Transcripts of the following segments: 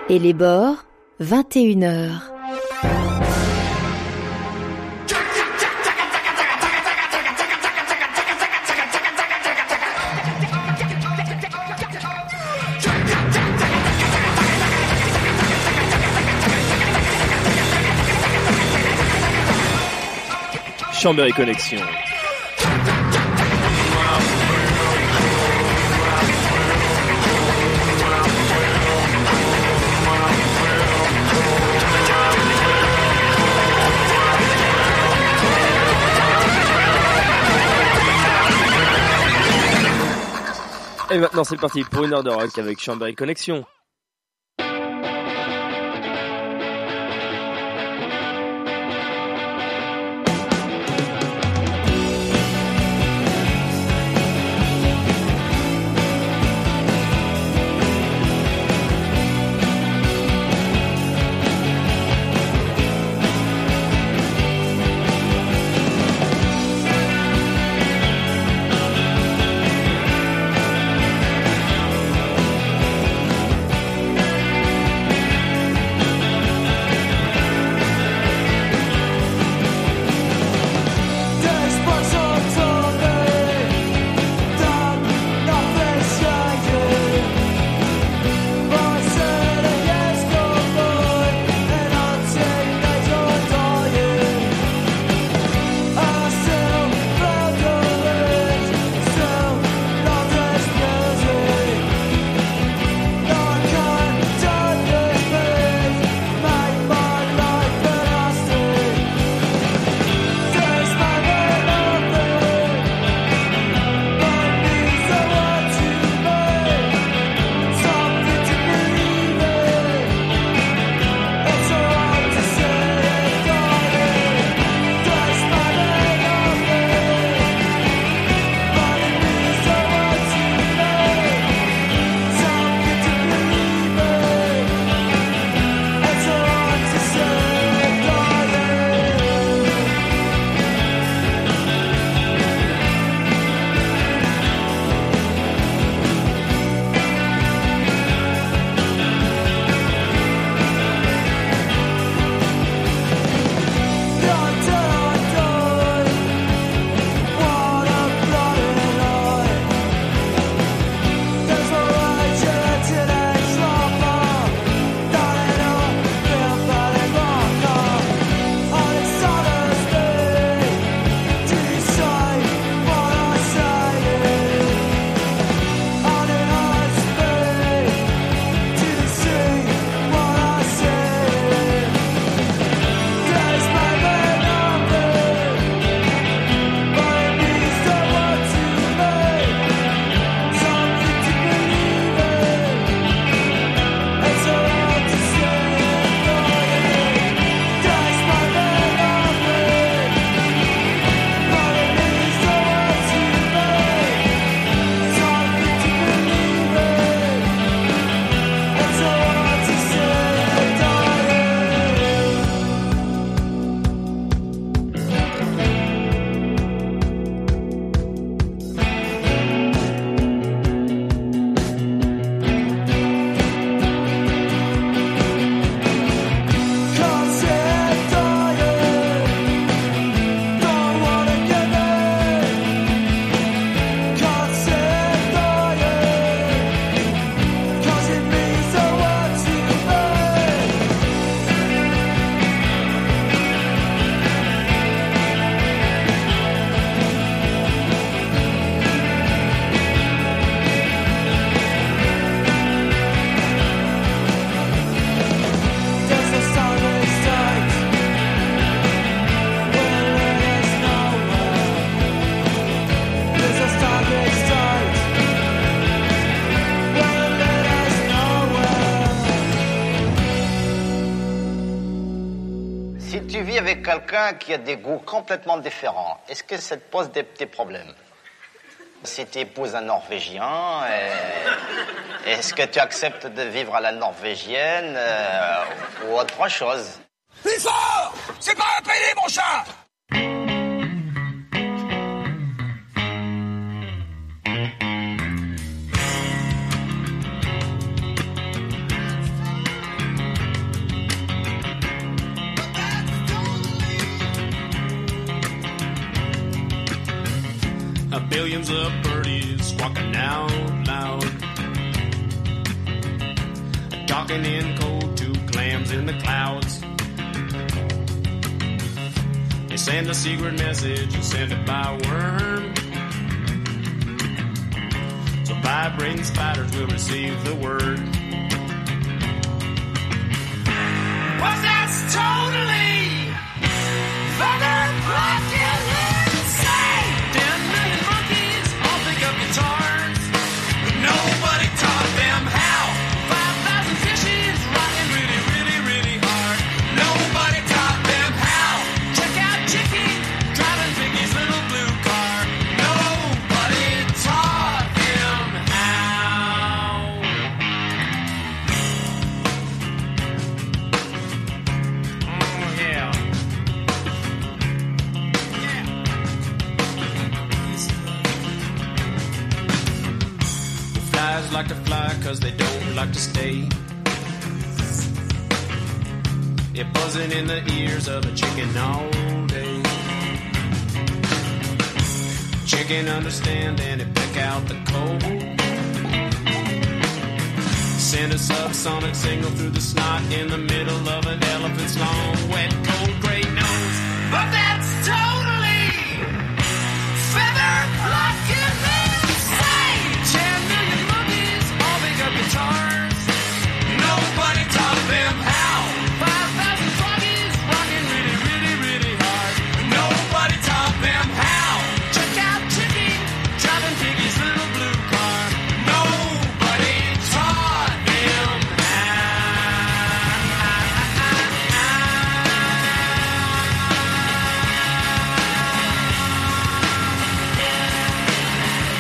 Et les bords, 21h. Chambéry Connexion. Et maintenant c'est parti pour une heure de rock avec Chambéry Connexion. Avec quelqu'un qui a des goûts complètement différents, est-ce que ça te pose des petits problèmes? Si tu épouses un Norvégien, est-ce que tu acceptes de vivre à la norvégienne ou autre chose? Plus fort! C'est pas un pédé, mon chat! millions of birdies squawking out loud, talking in code to clams in the clouds. They send a secret message and send it by worm, so vibrating spiders will receive the word. Was that totally feather blocking insane? 10 million monkeys all pick up guitars, but nobody taught them how. 5,000 fishes rocking really, really, really hard. Nobody taught them how. Check out Chicky driving Piggy's little blue car. Nobody taught them how. Oh yeah. Flies like to fly cause they don't like to stay. It buzzing in the ears of a chicken all day. Chicken understand and it pick out the code. Send a subsonic signal through the snot in the middle of an elephant's long, wet, cold, gray nose. But that's totally feather blocking insane. 10 million monkeys all pick up guitars. Nobody taught them how. 5,000 froggies rocking really, really, really hard. Nobody taught them how. Check out Chicky driving Piggy's little blue car. Nobody taught them how.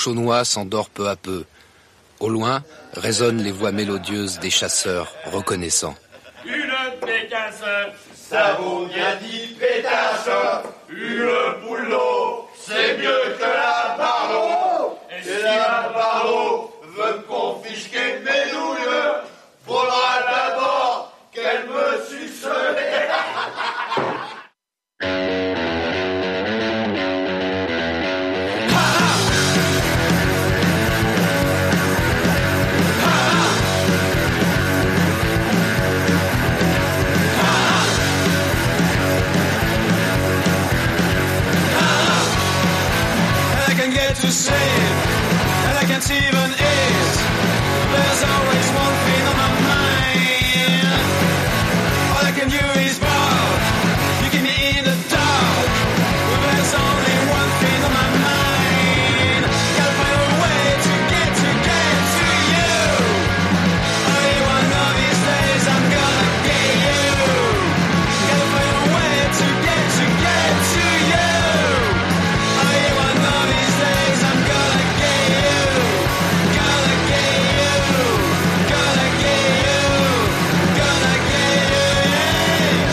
bouche aux noix s'endort peu à peu. Au loin, résonnent les voix mélodieuses des chasseurs reconnaissants. Une pécasse, ça vaut bien 10 pétasses. Une poule d'eau, c'est mieux que la barreau. Et si la barreau veut me confisquer mes douilles, faudra d'abord qu'elle me suce. To sleep, and I can't even eat. There's always one thing on my mind. All I can do is bark. You keep me in the dark. There's only one thing on my mind. Gotta find a way to get to you. Only one of these days I'm gonna get you. Gotta find a way to get to you. Only one of these days I'm gonna get you, gonna get you, gonna get you, gonna get you.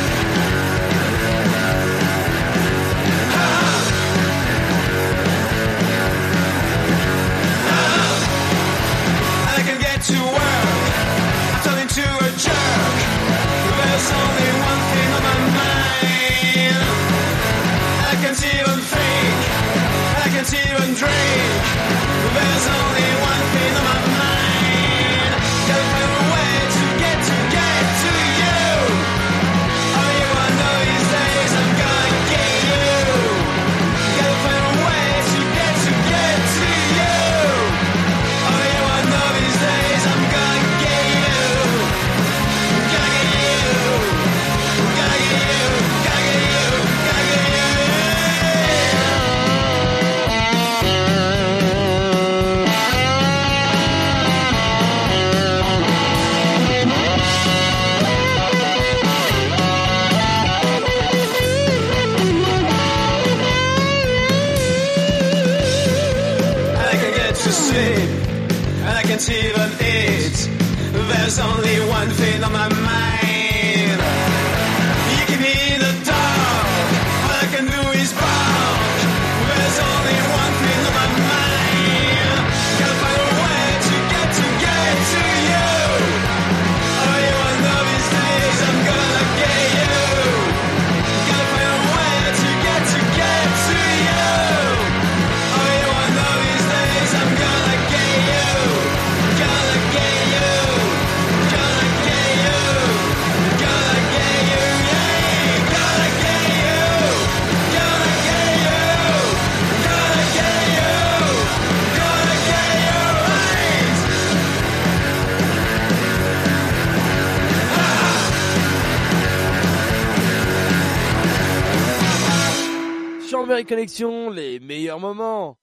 I can get to work, I turn into a jerk. There's only one thing on my mind. I can't even think, I can't even drink. There's only one thing on my mind. Gotta find a way to get to you. Only one of these days I'm gonna get you. Gotta find a way to get to you. Only one of these days I'm gonna get you. Gonna get you. Gonna get you. Gonna get you. Gonna get you. I can get to sleep, and I can't even eat. There's only one thing on my mind. You keep me in the dark. All I can do is bark. There's only one thing on my mind. Gotta find a way to get to you. Only one of these days I'm gonna get you. Gotta find a way to get to you. Only one of these days I'm gonna get you. Gonna get you. Gonna get you. Gonna get you. Yeah. Gonna get you. Gonna get you. Gonna get you. Gonna get you right. Chambéry Connexion, les meilleurs moments.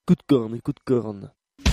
Coup de corne, coup de corne.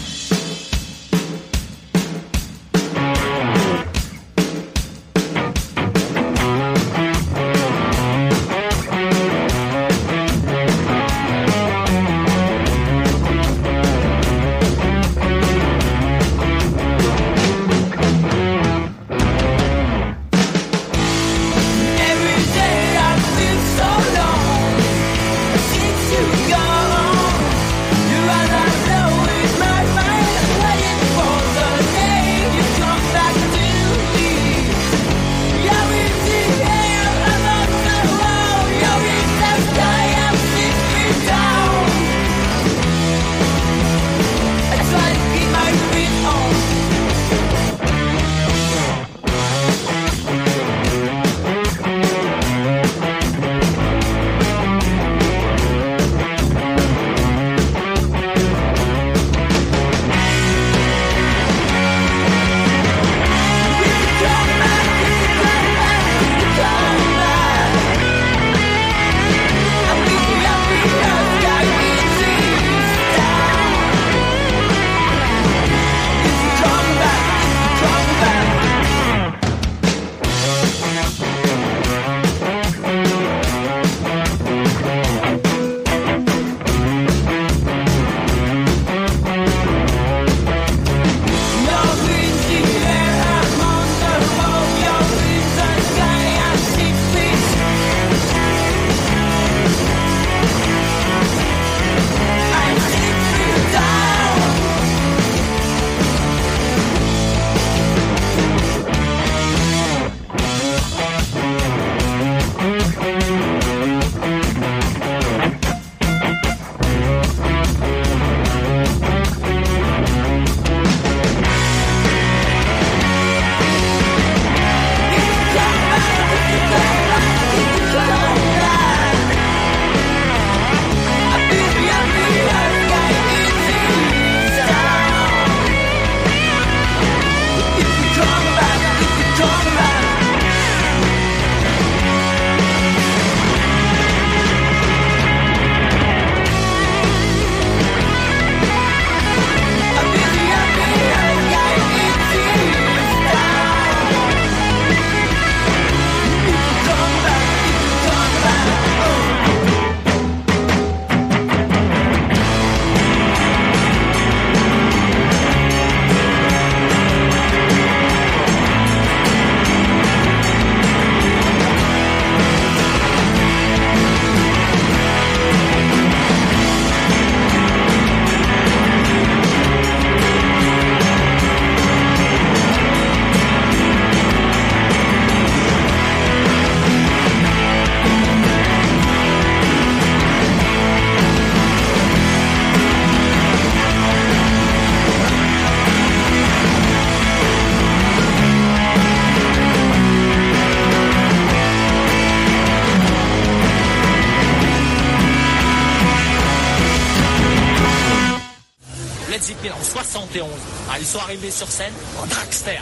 En 71, ils sont arrivés sur scène en dragster.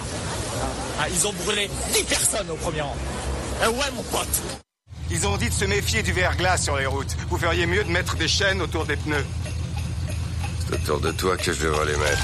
Ils ont brûlé 10 personnes au premier rang. Ouais, mon pote. Ils ont dit de se méfier du verglas sur les routes. Vous feriez mieux de mettre des chaînes autour des pneus. C'est autour de toi que je devrais les mettre.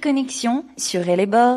Connexion sur Elle et Bord.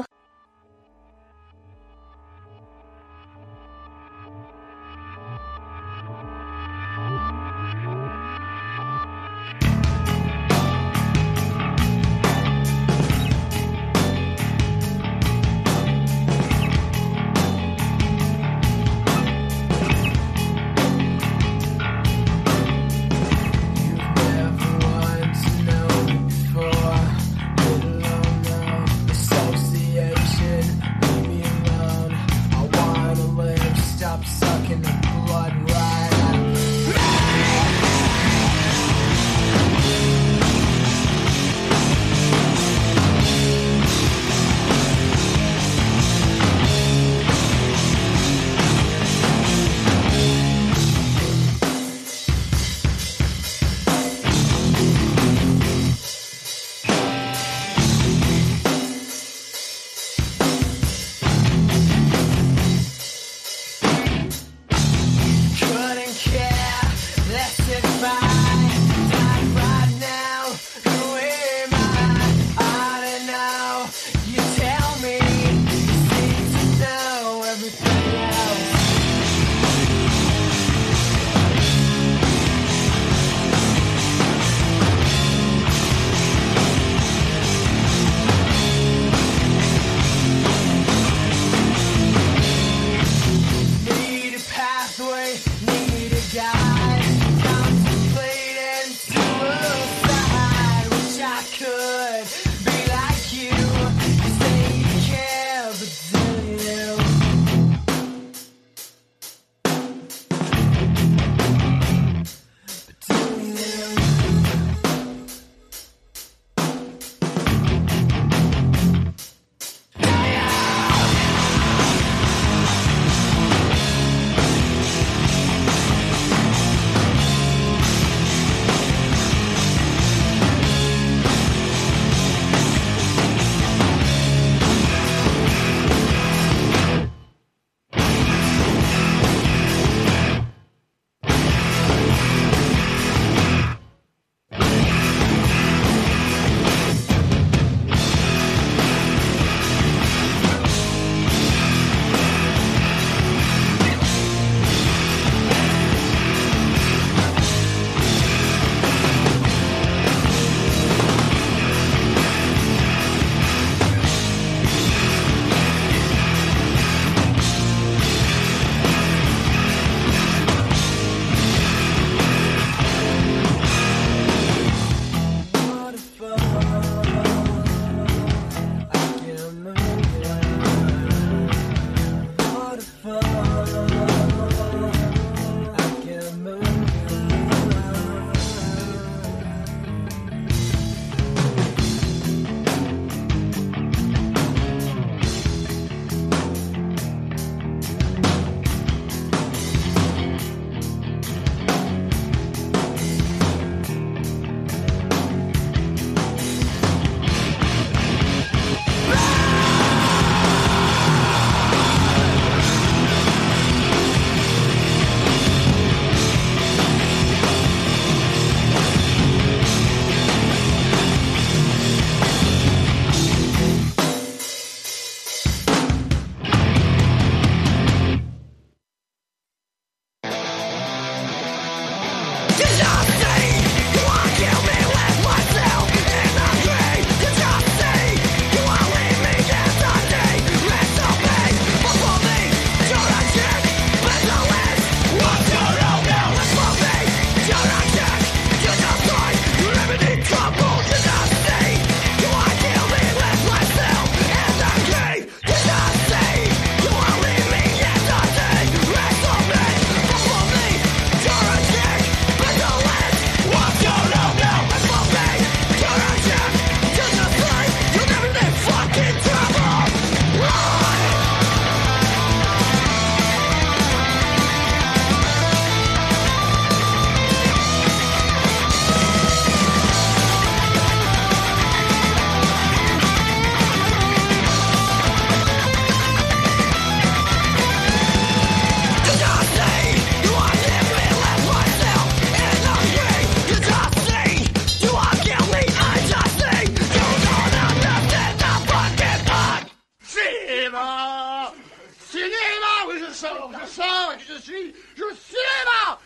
sors, et je suis cinéma.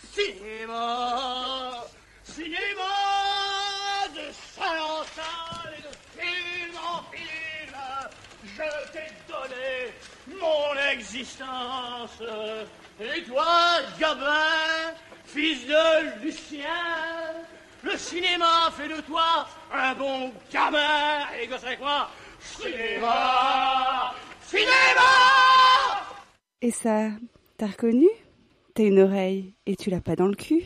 Cinéma de salle en salle et de film en film. Je t'ai donné mon existence. Et toi, Gabin, fils de Lucien, le cinéma fait de toi un bon gamin. Et gosse avec moi, cinéma, cinéma. Et ça, t'as reconnu? T'as une oreille et tu l'as pas dans le cul?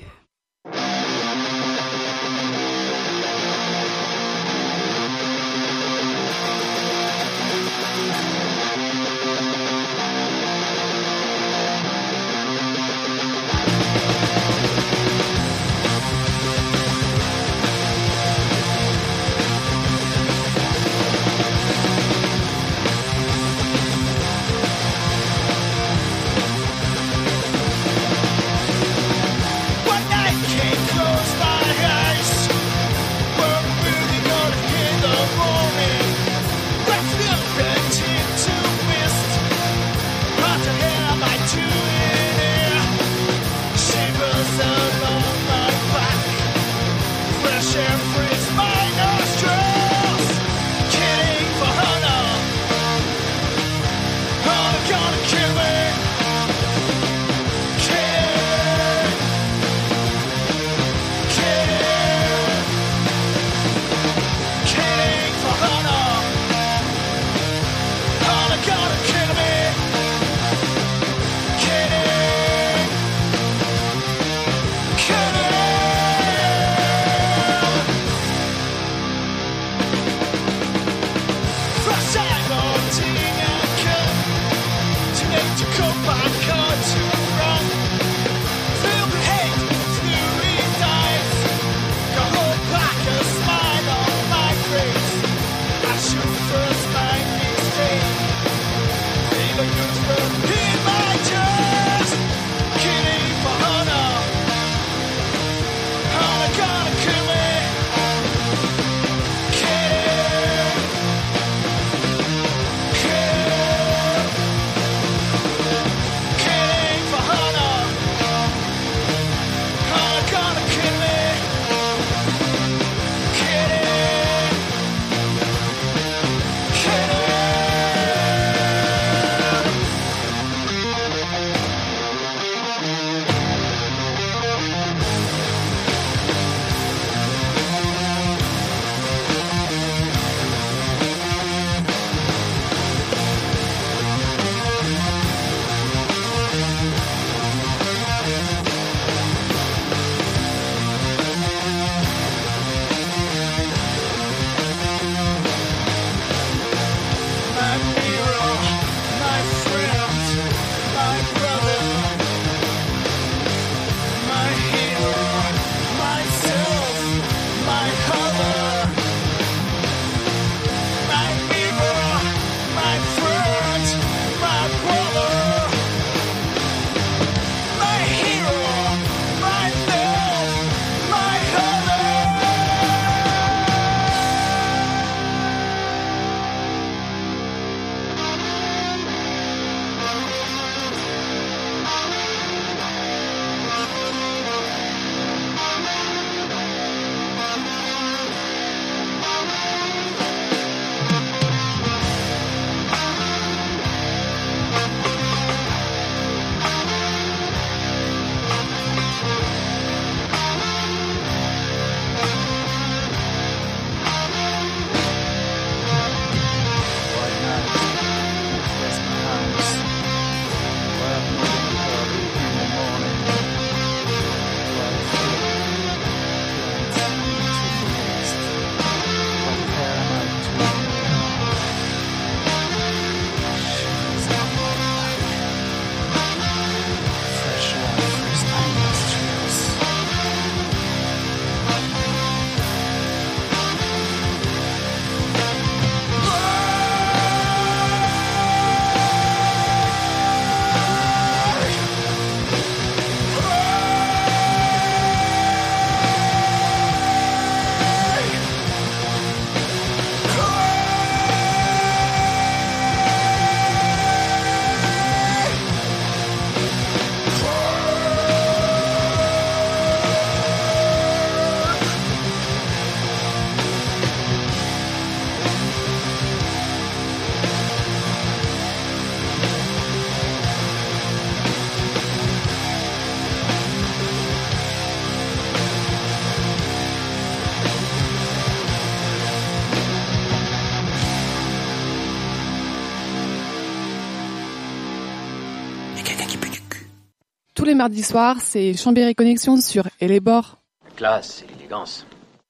quelqu'un qui pue du cul. Tous les mardis soirs, c'est Chambéry Connexion sur Et les bords. La classe et l'élégance.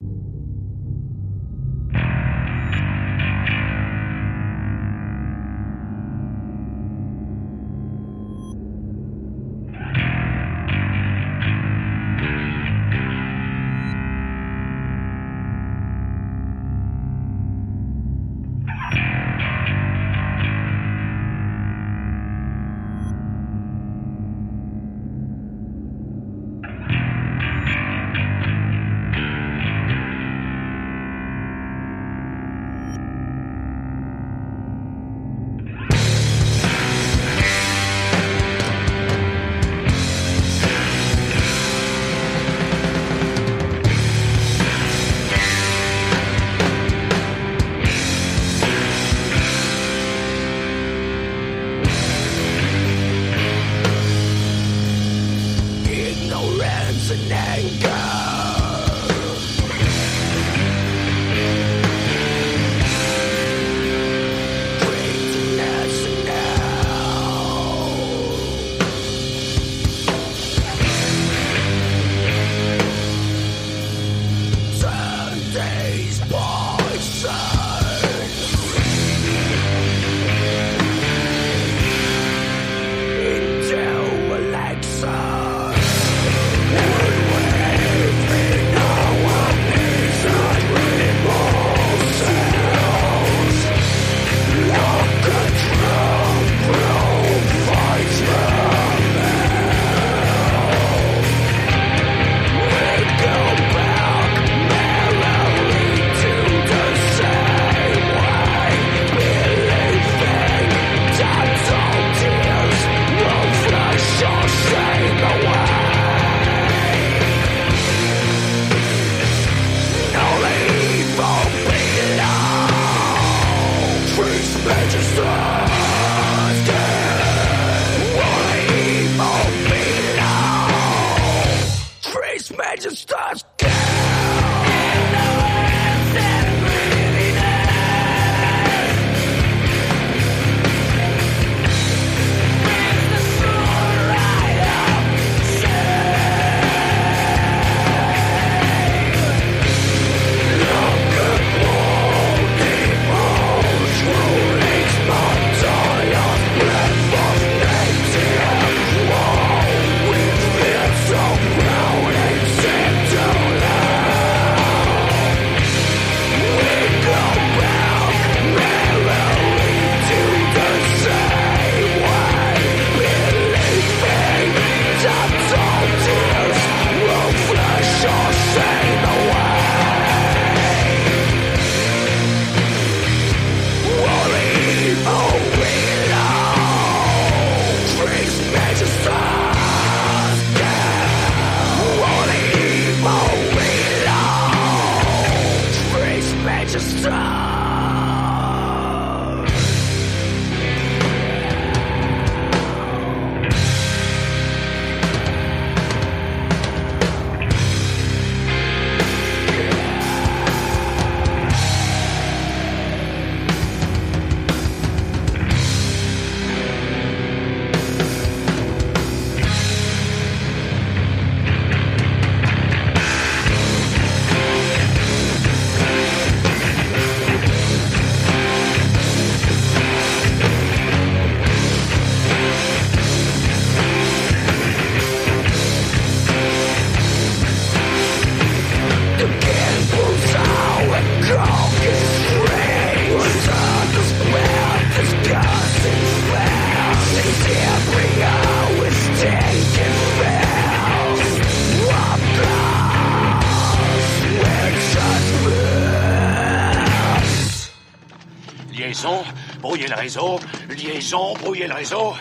Brouiller le réseau, liaison, brouiller le réseau.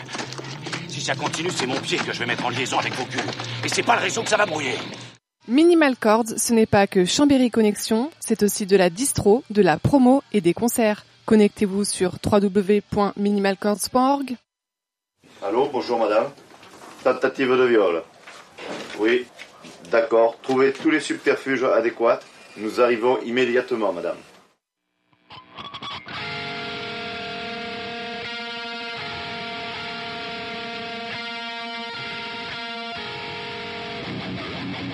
Si ça continue, c'est mon pied que je vais mettre en liaison avec vos culs. Et c'est pas le réseau que ça va brouiller. Minimal Chords, ce n'est pas que Chambéry Connexion, c'est aussi de la distro, de la promo et des concerts. Connectez-vous sur www.minimalchords.org. Allô, bonjour madame. Tentative de viol. Oui, d'accord. Trouvez tous les subterfuges adéquats. Nous arrivons immédiatement, madame.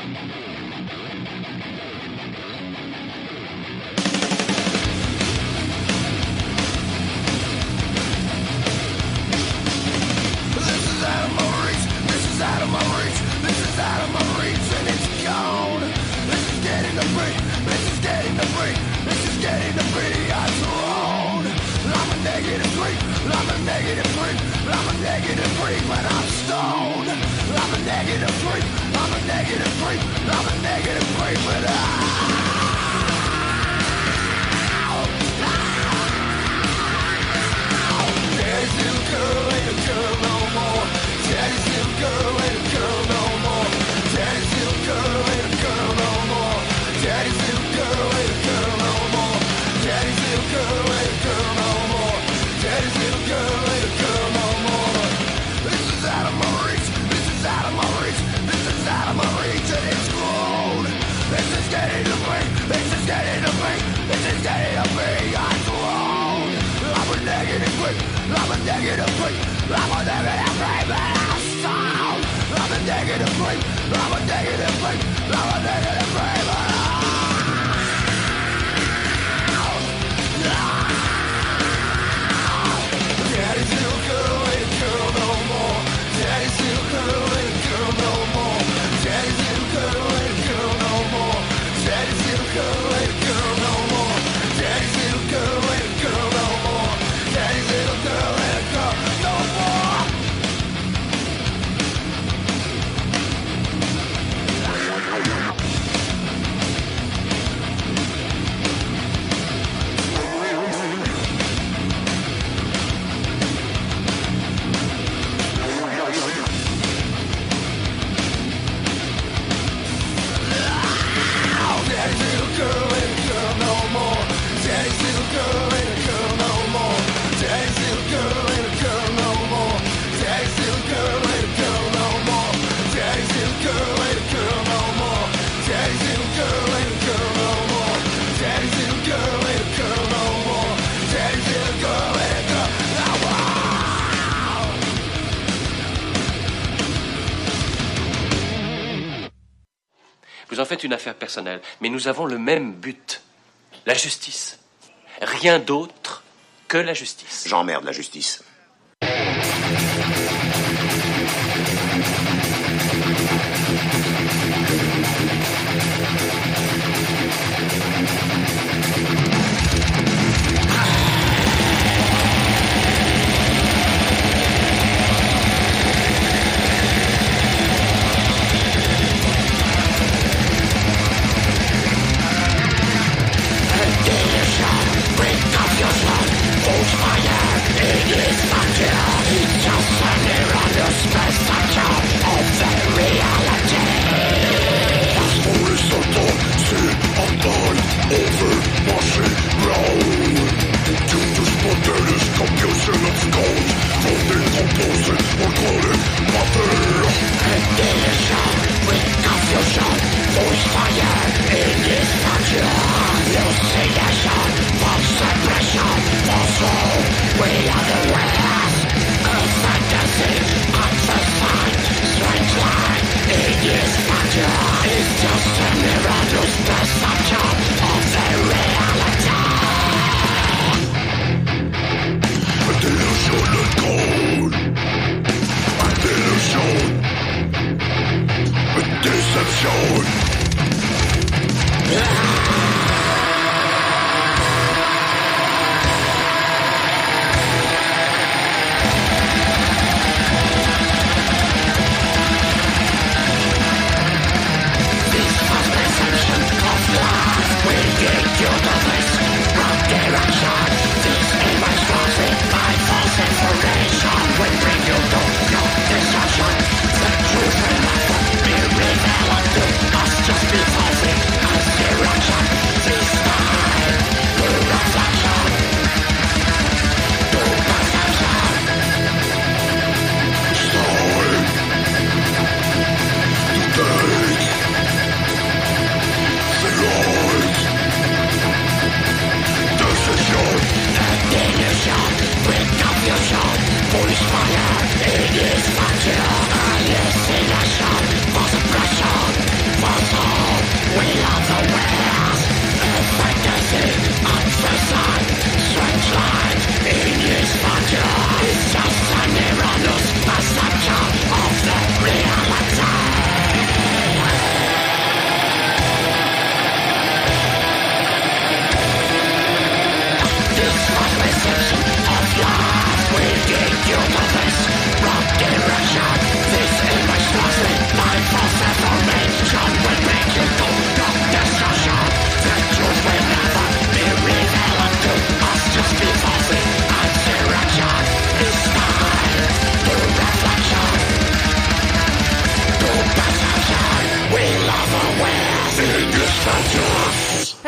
Vous en faites une affaire personnelle, mais nous avons le même but. La justice. Rien d'autre que la justice. J'emmerde la justice. Hold my hand in his pocket. It's just a mirror.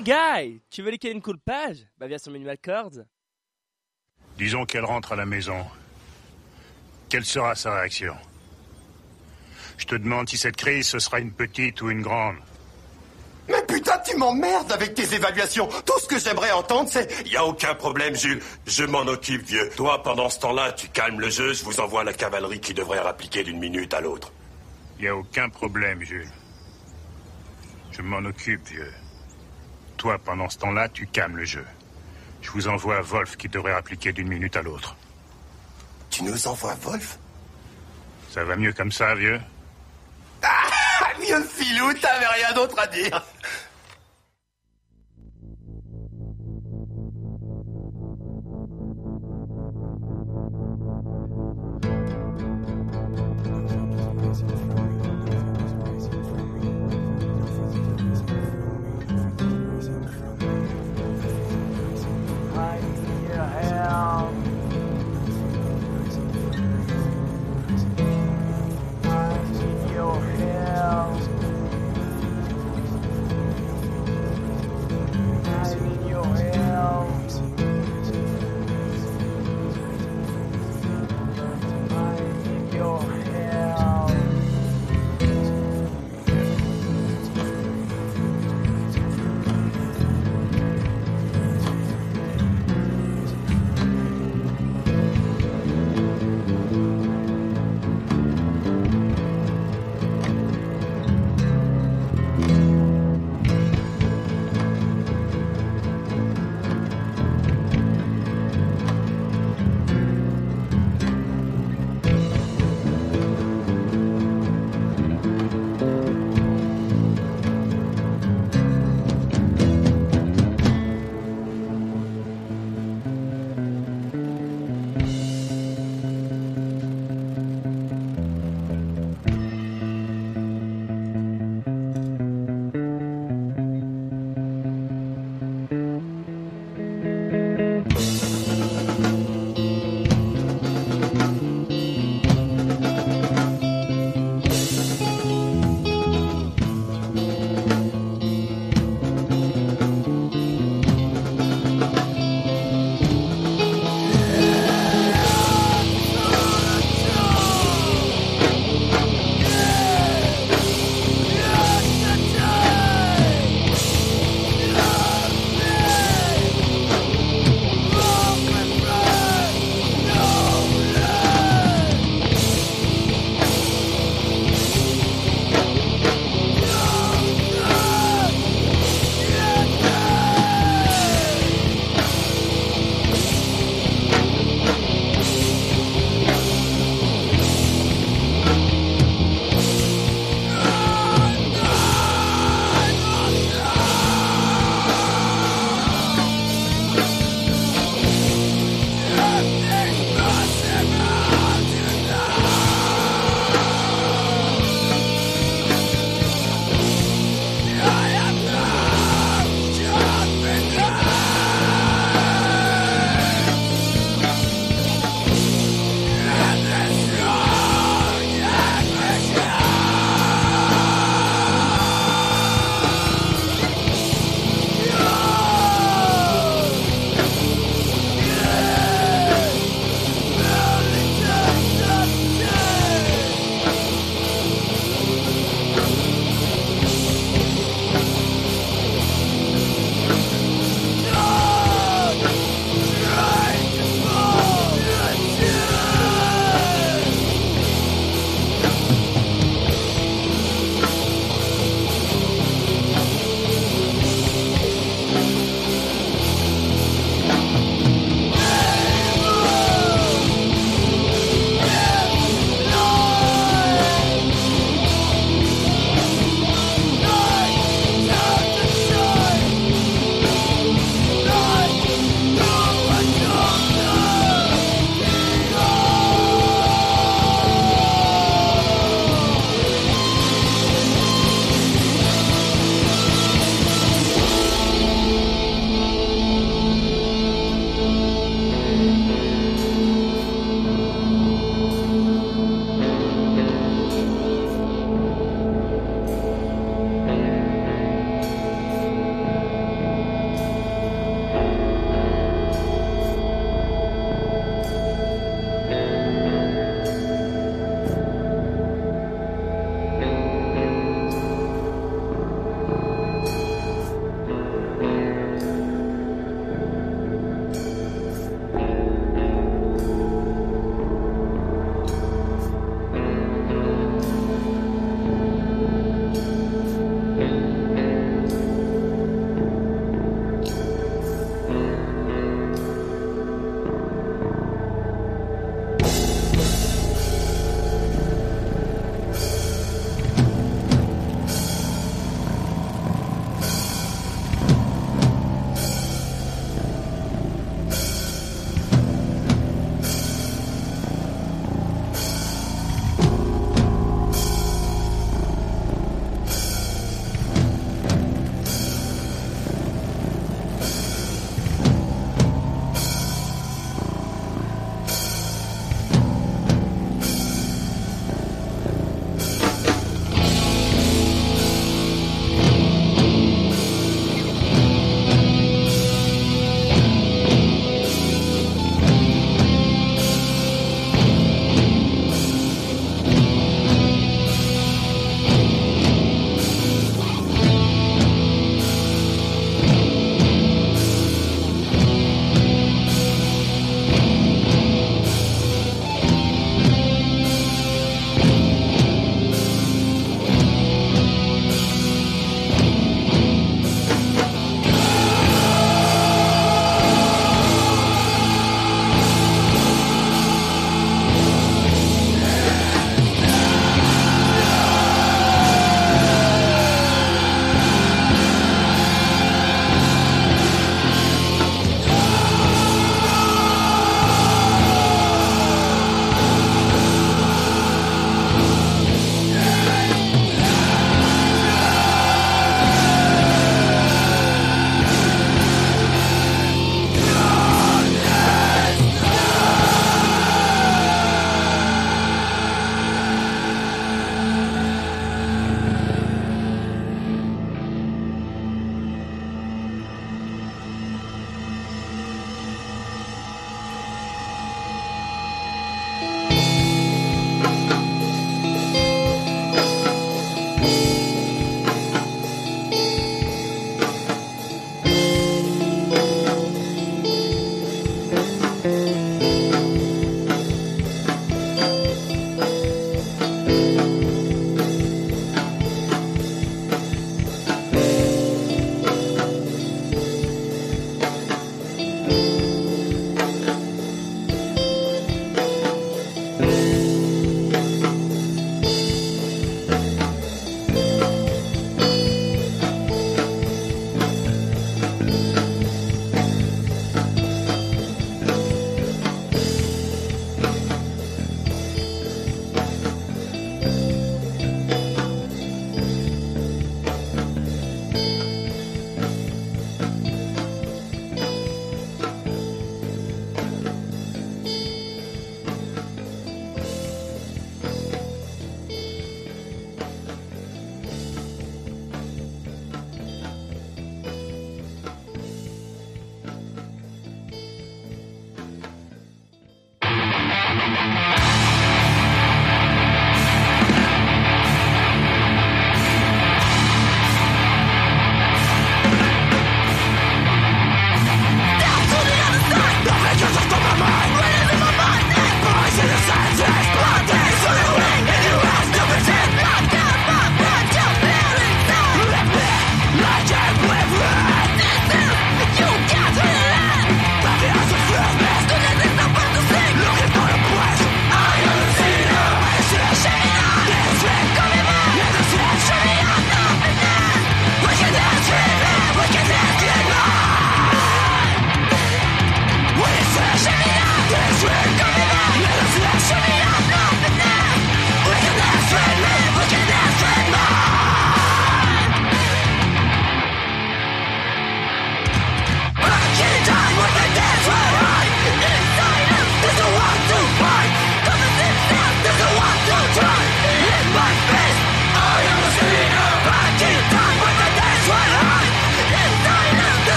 Hey guy, tu veux liker une cool page? Bah viens sur Minimal Chords. Disons qu'elle rentre à la maison. Quelle sera sa réaction? Je te demande si cette crise, ce sera une petite ou une grande. Mais putain, tu m'emmerdes avec tes évaluations. Tout ce que j'aimerais entendre, c'est... Y a aucun problème, Jules. Je m'en occupe, vieux. Toi, pendant ce temps-là, tu calmes le jeu. Je vous envoie la cavalerie qui devrait rappliquer d'une minute à l'autre. Y a aucun problème, Jules. Je m'en occupe, vieux. Toi, pendant ce temps-là, tu calmes le jeu. Je vous envoie Wolf qui devrait appliquer d'une minute à l'autre. Tu nous envoies Wolf? Ça va mieux comme ça, vieux? Ah, vieux filou, t'avais rien d'autre à dire.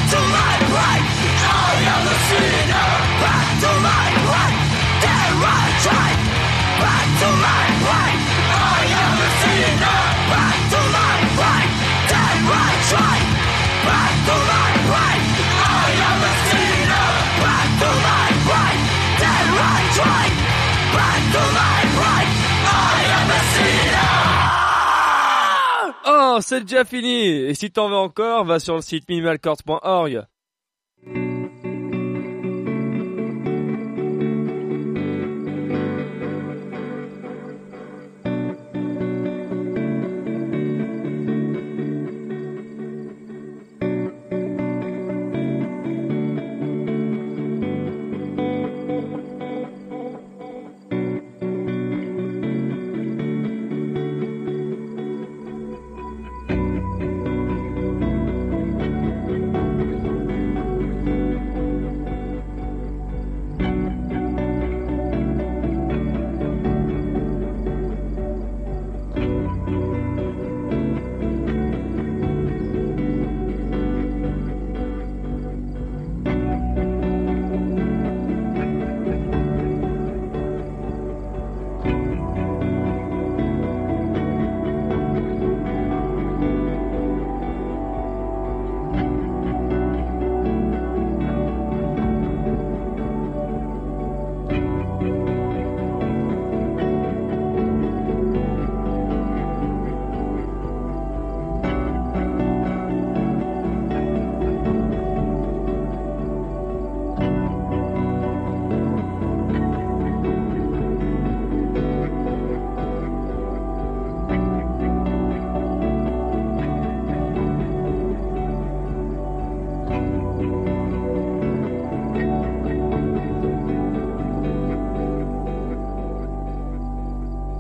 to my brain. I am a sinner. Back to my brain. Get right track. Back to my brain. I am a sinner. Back to my brain. Get right track. Back to my brain. I am a sinner. Back to my brain. Get right track. Back to my brain. I am a sinner. Oh, c'est déjà fini. Et si t'en veux encore, va sur le site minimalcords.org.